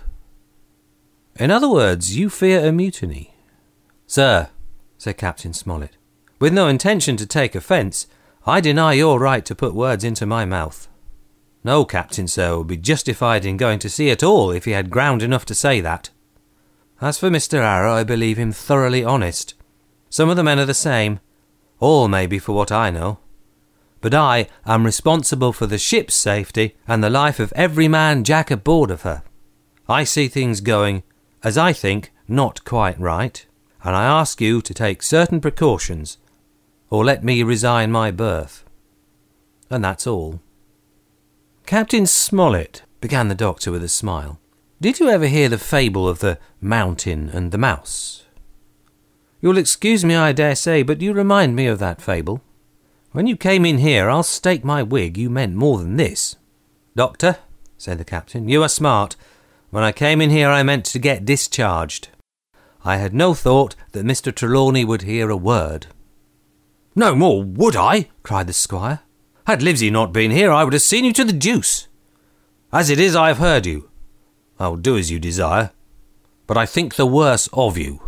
In other words, you fear a mutiny. Sir, said Captain Smollett, with no intention to take offence, I deny your right to put words into my mouth. No captain, sir, would be justified in going to sea at all if he had ground enough to say that. As for Mister Arrow, I believe him thoroughly honest. Some of the men are the same. All may be for what I know. But I am responsible for the ship's safety and the life of every man jack aboard of her. I see things going, as I think, not quite right, and I ask you to take certain precautions, or let me resign my berth. And that's all. Captain Smollett, began the doctor with a smile, did you ever hear the fable of the mountain and the mouse? You'll excuse me, I dare say, but you remind me of that fable. When you came in here, I'll stake my wig you meant more than this. Doctor, said the captain, you are smart. When I came in here, I meant to get discharged. I had no thought that Mister Trelawney would hear a word. No more would I, cried the squire. Had Livesey not been here, I would have seen you to the deuce. As it is, I have heard you. I will do as you desire, but I think the worse of you.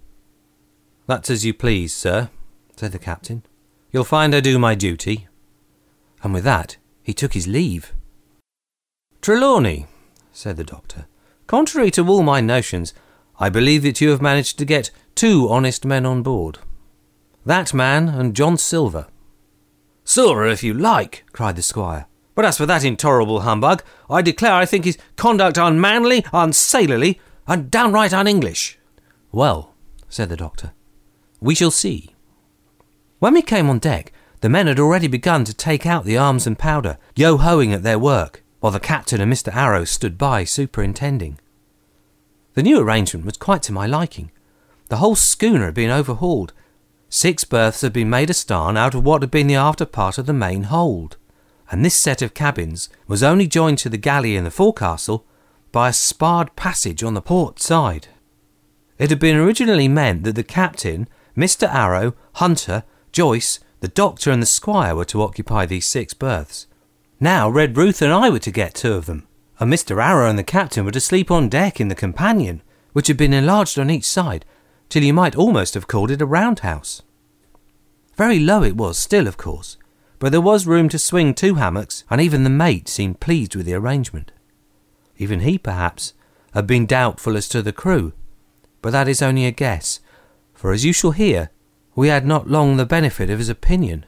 That's as you please, sir, said the captain. You'll find I do my duty. And with that, he took his leave. Trelawney, said the doctor, contrary to all my notions, I believe that you have managed to get two honest men on board. That man and John Silver. Silver, if you like, cried the squire. But as for that intolerable humbug, I declare I think his conduct unmanly, unsailorly, and downright un-English. Well, said the doctor, we shall see. When we came on deck, the men had already begun to take out the arms and powder, yo-hoing at their work, while the captain and Mister Arrow stood by superintending. The new arrangement was quite to my liking. The whole schooner had been overhauled. Six berths had been made astarn out of what had been the after part of the main hold, and this set of cabins was only joined to the galley in the forecastle by a sparred passage on the port side. It had been originally meant that the captain, Mister Arrow, Hunter, Joyce, the doctor and the squire were to occupy these six berths. Now Redruth and I were to get two of them, and Mister Arrow and the captain were to sleep on deck in the companion, which had been enlarged on each side, till you might almost have called it a roundhouse. Very low it was still, of course, but there was room to swing two hammocks, and even the mate seemed pleased with the arrangement. Even he, perhaps, had been doubtful as to the crew, but that is only a guess, for as you shall hear, we had not long the benefit of his opinion.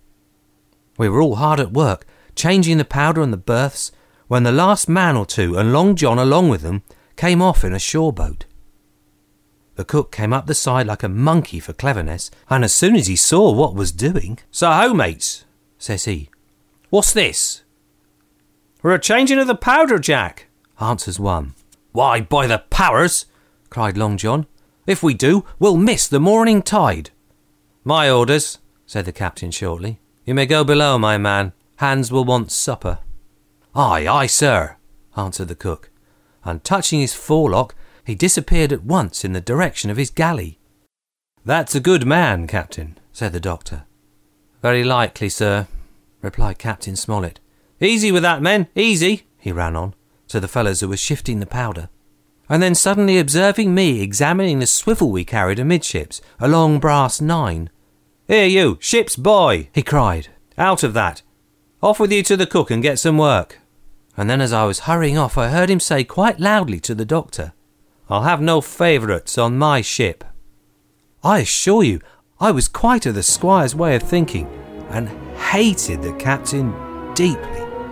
We were all hard at work, changing the powder and the berths, when the last man or two, and Long John along with them, came off in a shore boat. The cook came up the side like a monkey for cleverness, and as soon as he saw what was doing, "So ho, mates," says he. "What's this?" "We're a-changing of the powder, Jack," answers one. "Why, by the powers," cried Long John, "if we do, we'll miss the morning tide." "My orders," said the captain shortly. "You may go below, my man. Hands will want supper." "Aye, aye, sir," answered the cook, and touching his forelock, he disappeared at once in the direction of his galley. "That's a good man, Captain," said the doctor. "Very likely, sir," replied Captain Smollett. "Easy with that, men, easy," he ran on, to the fellows who were shifting the powder. And then suddenly observing me examining the swivel we carried amidships, a long brass nine. "Here you, ship's boy," he cried, "out of that. Off with you to the cook and get some work." And then as I was hurrying off, I heard him say quite loudly to the doctor, "I'll have no favourites on my ship." I assure you, I was quite of the squire's way of thinking, and hated the captain deeply.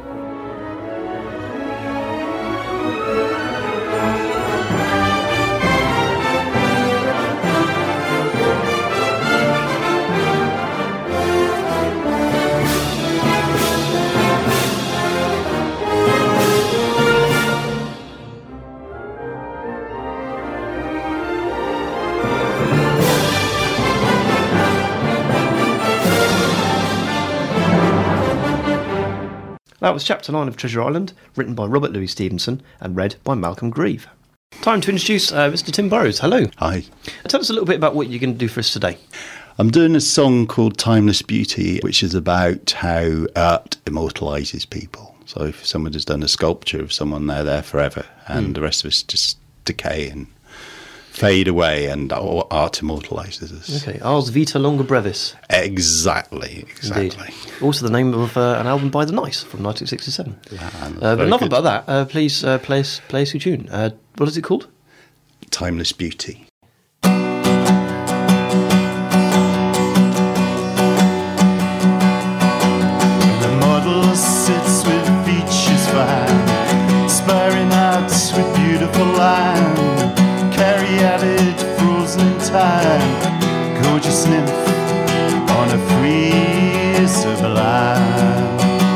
That was Chapter nine of Treasure Island, written by Robert Louis Stevenson and read by Malcolm Grieve. Time to introduce uh, Mister Tim Burrows. Hello. Hi. Tell us a little bit about what you're going to do for us today. I'm doing a song called Timeless Beauty, which is about how art immortalises people. So if someone has done a sculpture of someone, they're there forever, and mm. the rest of us just decay and fade away, and art immortalises us. Okay, Ars Vita Longa Brevis. Exactly, exactly. Indeed. Also the name of uh, an album by The Nice from nineteen sixty-seven. Uh, but enough good. about that. Uh, please uh, play, us, play us your tune. Uh, what is it called? Timeless Beauty. The model sits with features fine, sparring out with beautiful line. Caryatid, frozen in time, gorgeous nymph on a frieze sublime.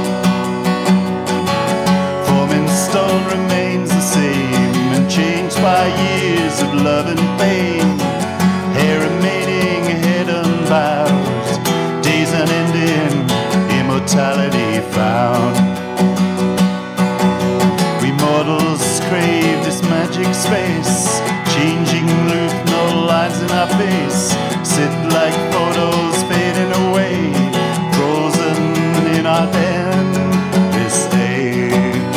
Form in stone remains the same, and changed by years of love and pain. Hair remaining, head unbowed, days unending, immortality found. We mortals crave this magic space, changing loop, no lines in our face, sit like photos fading away, frozen in our endless day.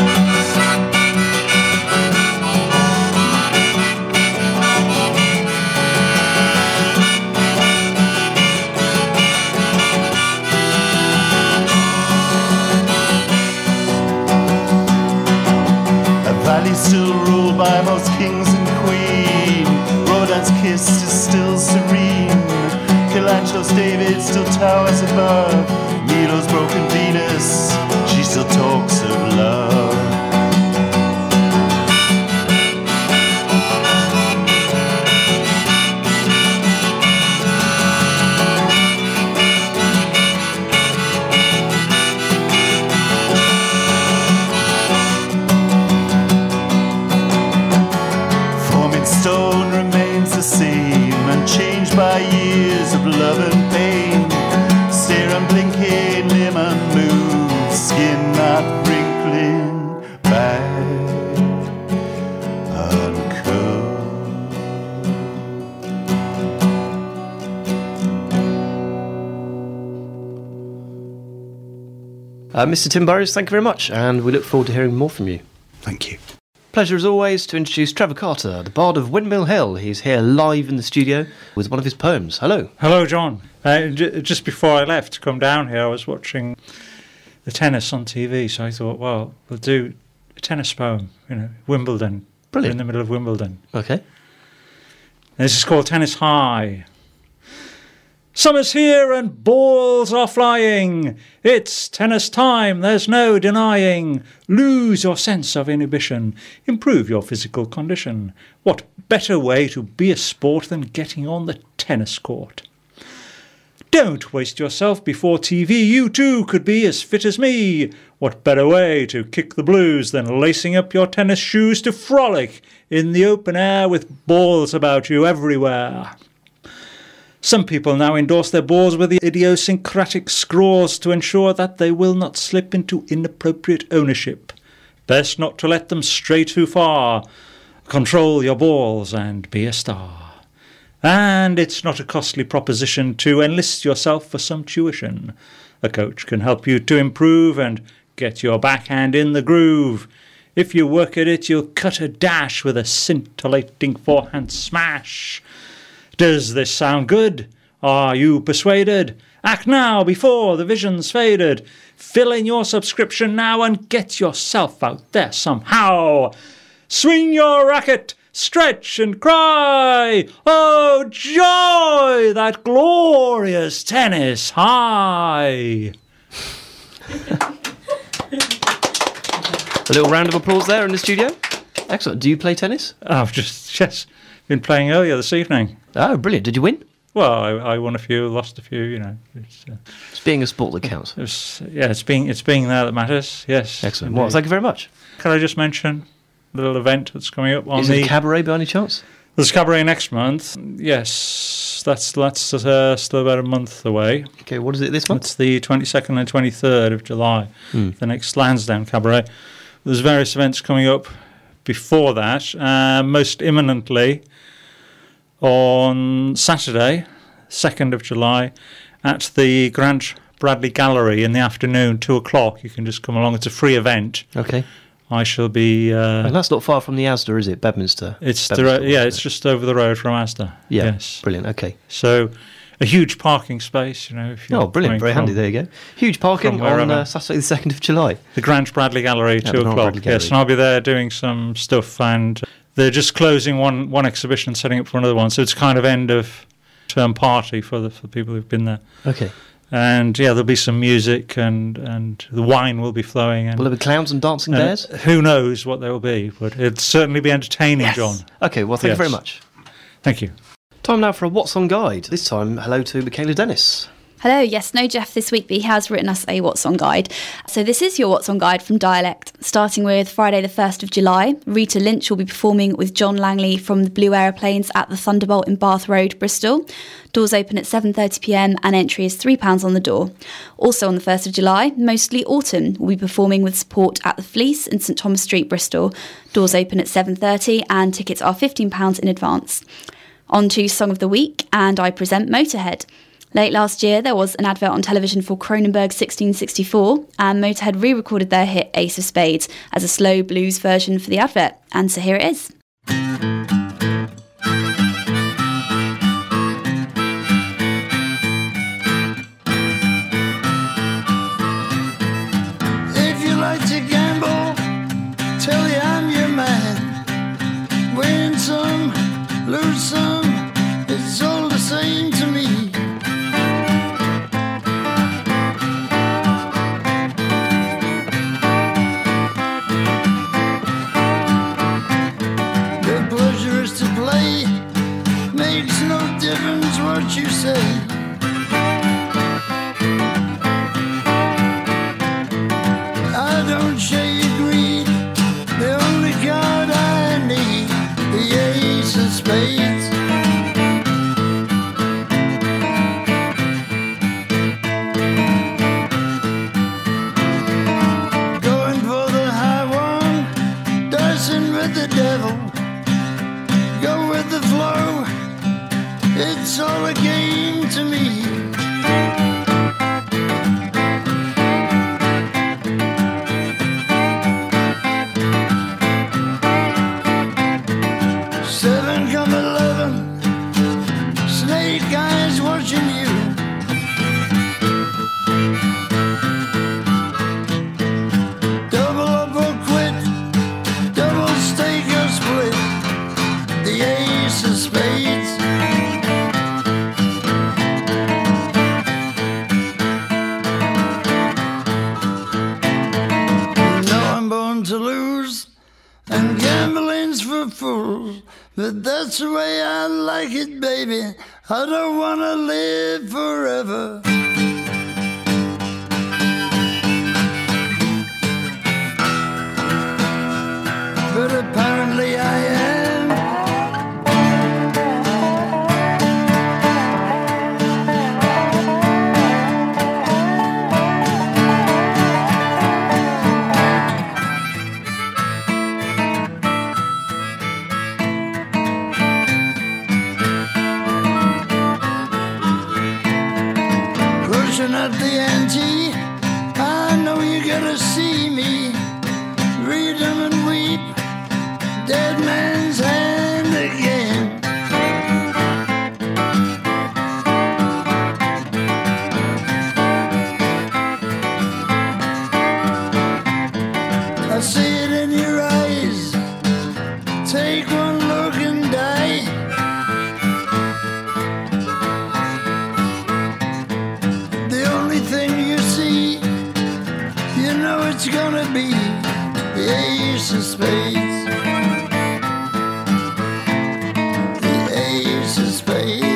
A valley still ruled by most kings and queens, Rodin's kiss is still serene, Michelangelo's David still towers above, Milo's broken Venus, she still talks of love. Stone remains the same, unchanged by years of love and pain. Stare unblinking, limb unmoved, skin not wrinkling back uncold. Uh, Mister Tim Burrows, thank you very much, and we look forward to hearing more from you. Thank you. Pleasure as always to introduce Trevor Carter, the bard of Windmill Hill. He's here live in the studio with one of his poems. Hello. Hello, John. Uh, j- just before I left to come down here, I was watching the tennis on T V, so I thought, well, we'll do a tennis poem, you know, Wimbledon. Brilliant. We're in the middle of Wimbledon. Okay. This is called Tennis High. Summer's here and balls are flying. It's tennis time, there's no denying. Lose your sense of inhibition. Improve your physical condition. What better way to be a sport than getting on the tennis court? Don't waste yourself before T V. You too could be as fit as me. What better way to kick the blues than lacing up your tennis shoes to frolic in the open air with balls about you everywhere? Some people now endorse their balls with the idiosyncratic scraws to ensure that they will not slip into inappropriate ownership. Best not to let them stray too far. Control your balls and be a star. And it's not a costly proposition to enlist yourself for some tuition. A coach can help you to improve and get your backhand in the groove. If you work at it, you'll cut a dash with a scintillating forehand smash. Does this sound good? Are you persuaded? Act now before the vision's faded. Fill in your subscription now and get yourself out there somehow. Swing your racket, stretch and cry. Oh, joy, that glorious tennis high. A little round of applause there in the studio. Excellent. Do you play tennis? I've just, yes, been playing earlier this evening. Oh, brilliant. Did you win? Well, I, I won a few, lost a few, you know. It's, uh, it's being a sport that counts. It's, yeah, it's being it's being there that matters, yes. Excellent. Well, thank you very much. Can I just mention the little event that's coming up on Is the... it a cabaret by any chance? There's a cabaret next month. Yes, that's that's uh, still about a month away. Okay, what is it this month? It's the twenty-second and twenty-third of July, mm. the next Lansdowne Cabaret. There's various events coming up before that. Uh, most imminently, on Saturday, second of July, at the Grant Bradley Gallery in the afternoon, two o'clock. You can just come along. It's a free event. Okay. I shall be... Uh, and that's not far from the Asda, is it? Bedminster? It's Bedminster, the, Yeah, it's just over the road from Asda. Yeah, yes. Brilliant, okay. So, a huge parking space, you know. If you're oh, brilliant, very handy, there you go. Huge parking on uh, Saturday the second of July. The Grant Bradley Gallery, yeah, two o'clock. Yes, and I'll be there doing some stuff, and they're just closing one, one exhibition, setting up for another one, so it's kind of end of term party for the, for the people who've been there. Okay. And yeah, there'll be some music, and, and the wine will be flowing. And, will there be clowns and dancing uh, bears? Who knows what there will be, but it'll certainly be entertaining, yes. John. Okay, well, thank yes. you very much. Thank you. Time now for a What's On Guide. This time, hello to Michaela Dennis. Hello, yes, no Jeff this week, but he has written us a What's On Guide. So this is your What's On Guide from Dialect. Starting with Friday the first of July, Rita Lynch will be performing with John Langley from the Blue Aeroplanes at the Thunderbolt in Bath Road, Bristol. Doors open at seven thirty p m and entry is three pounds on the door. Also on the first of July, Mostly Autumn will be performing with support at the Fleece in St Thomas Street, Bristol. Doors open at seven thirty and tickets are fifteen pounds in advance. On to Song of the Week, and I present Motorhead. Late last year, there was an advert on television for Cronenberg sixteen sixty-four, and Motorhead re-recorded their hit Ace of Spades as a slow blues version for the advert, and so here it is. If you like to gamble, tell you I'm your man. Win some, lose some, it's all the same to me. Difference what you say. I don't share your greed. The only card I need, the Ace of Spades. Going for the high one, dancing with the devil. Go with the flow. It's all a game to me. Seven come eleven, snake eyes watching you. Double up or quit, double stake or split. The Ace of Spades. To lose, and gambling's for fools, but that's the way I like it, baby. I don't want to live forever. But apparently I am. At the ante, I know you gotta see me. Read them and weep, dead man's hand again. I see it in your eyes. Take one look it's gonna be the ace of spades. The ace of spades.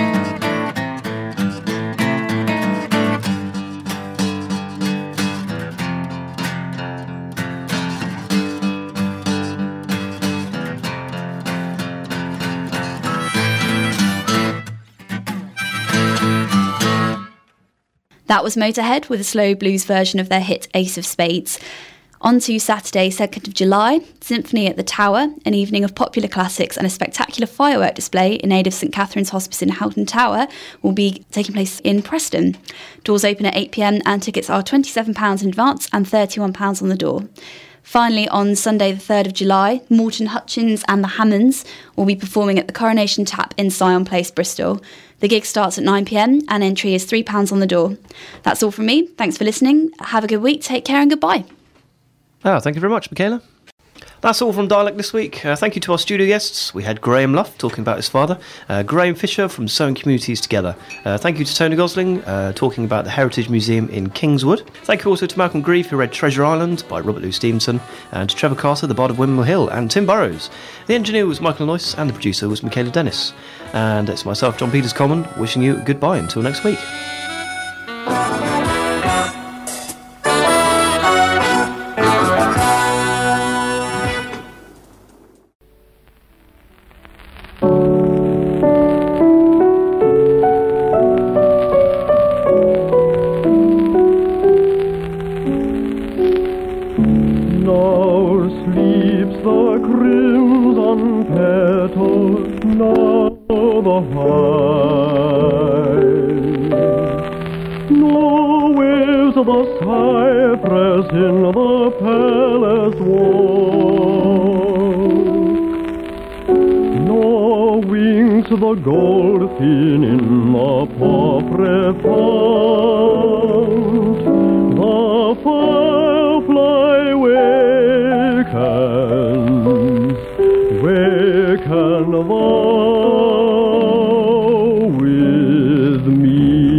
That was Motorhead with a slow blues version of their hit Ace of Spades. On to Saturday, second of July, Symphony at the Tower, an evening of popular classics and a spectacular firework display in aid of St Catherine's Hospice in Houghton Tower will be taking place in Preston. Doors open at eight p m and tickets are twenty-seven pounds in advance and thirty-one pounds on the door. Finally, on Sunday the third of July, Morton Hutchins and the Hammonds will be performing at the Coronation Tap in Syon Place, Bristol. The gig starts at nine p m and entry is three pounds on the door. That's all from me. Thanks for listening. Have a good week. Take care and goodbye. Oh, thank you very much, Michaela. That's all from Dialect this week. Uh, thank you to our studio guests. We had Graham Luff talking about his father, uh, Graham Fisher from Sewing Communities Together. Uh, thank you to Tony Gosling, uh, talking about the Heritage Museum in Kingswood. Thank you also to Malcolm Grieve, who read Treasure Island by Robert Louis Stevenson, and to Trevor Carter, the Bard of Windmill Hill, and Tim Burrows. The engineer was Michael Noyce, and the producer was Michaela Dennis. And it's myself, John Peters Common, wishing you goodbye until next week. The goldfin in the popre font, the firefly wakens, waken thou with me.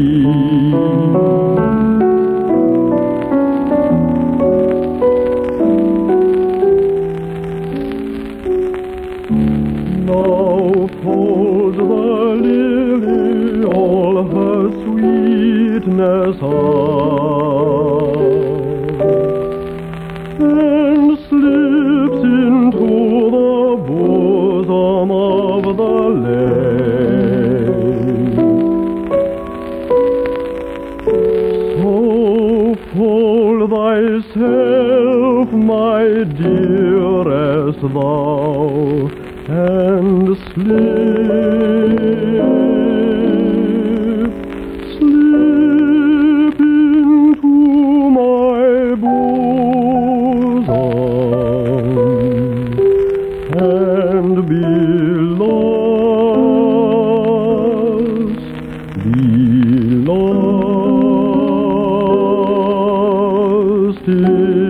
Now fold the lily all her sweetness out, and slips into the bosom of the lake. So fold thyself, my dearest thou, and slip, slip into my bosom, and be lost, be lost in